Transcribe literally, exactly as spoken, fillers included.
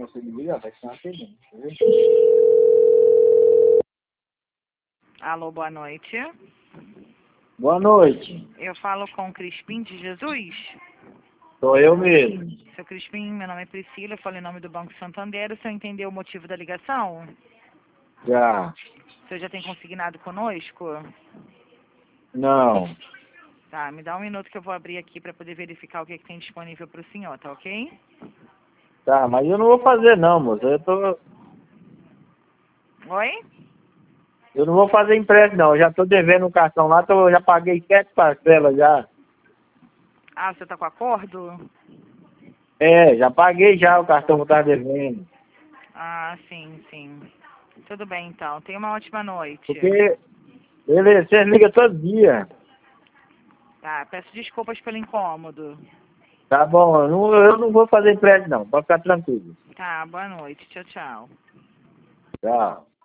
consigo ligar, vai estar atendendo. Alô, boa noite. Boa noite. Eu falo com o Crispim de Jesus? Sou eu mesmo. Seu Crispim, meu nome é Priscila, eu falo em nome do Banco Santander. O senhor entendeu o motivo da ligação? Já. O senhor já tem consignado conosco? Não. Tá, me dá um minuto que eu vou abrir aqui para poder verificar o que, é que tem disponível para o senhor, tá ok? Tá, mas eu não vou fazer não, moça. Eu tô... Oi? Eu não vou fazer empréstimo não. Eu já tô devendo um cartão lá, tô... já paguei sete parcelas já. Ah, você tá com acordo? É, já paguei já o cartão que eu tava devendo. Ah, sim, sim. Tudo bem, então. Tenha uma ótima noite. Porque, beleza, vocês ligam todo dia. Tá, peço desculpas pelo incômodo. Tá bom, eu não, eu não vou fazer empréstimo não, pode ficar tranquilo. Tá, boa noite. Tchau, tchau. Tchau.